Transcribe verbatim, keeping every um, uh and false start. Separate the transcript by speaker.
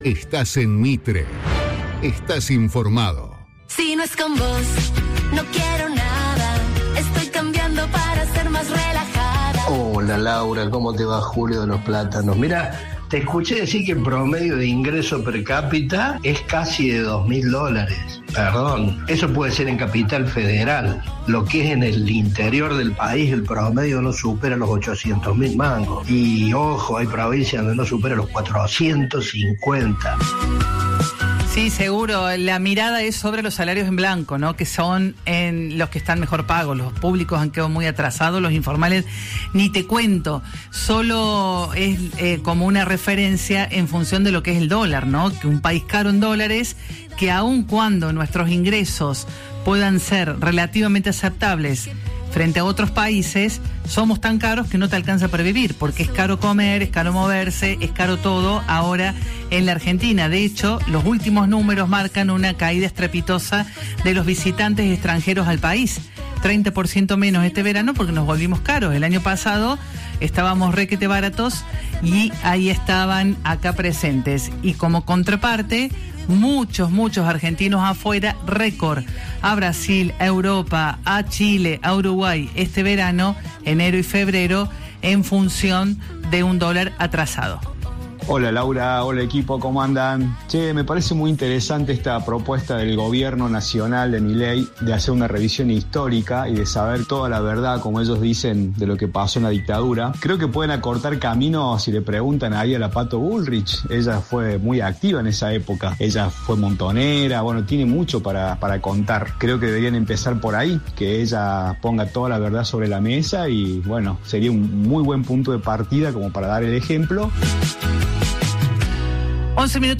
Speaker 1: Estás en Mitre. Estás informado.
Speaker 2: Si no es con vos, no quiero nada. Estoy cambiando para ser más relajada.
Speaker 3: Hola Laura, ¿cómo te va? Julio de los Plátanos. Mira, te escuché decir que el promedio de ingreso per cápita es casi de dos mil dólares. Perdón, eso puede ser en Capital Federal. Lo que es en el interior del país, el promedio no supera los ochocientos mil mangos. Y ojo, hay provincias donde no supera los cuatrocientos cincuenta.
Speaker 4: Sí, seguro. La mirada es sobre los salarios en blanco, ¿no? Que son en los que están mejor pagos. Los públicos han quedado muy atrasados, los informales ni te cuento. Solo es eh, como una referencia en función de lo que es el dólar, ¿no? Que un país caro en dólares, que aun cuando nuestros ingresos puedan ser relativamente aceptables frente a otros países, somos tan caros que no te alcanza para vivir, porque es caro comer, es caro moverse, es caro todo ahora en la Argentina. De hecho, los últimos números marcan una caída estrepitosa de los visitantes extranjeros al país. treinta por ciento menos este verano porque nos volvimos caros. El año pasado estábamos requete baratos y ahí estaban acá presentes. Y como contraparte, muchos, muchos argentinos afuera, récord, a Brasil, a Europa, a Chile, a Uruguay, este verano, enero y febrero, en función de un dólar atrasado.
Speaker 5: Hola Laura, hola equipo, ¿cómo andan? Che, me parece muy interesante esta propuesta del gobierno nacional de Milei de hacer una revisión histórica y de saber toda la verdad, como ellos dicen, de lo que pasó en la dictadura. Creo que pueden acortar caminos si le preguntan ahí a la Pato Bullrich. Ella fue muy activa en esa época. Ella fue montonera, bueno, tiene mucho para, para contar. Creo que deberían empezar por ahí, que ella ponga toda la verdad sobre la mesa y, bueno, sería un muy buen punto de partida como para dar el ejemplo.
Speaker 4: once minutos.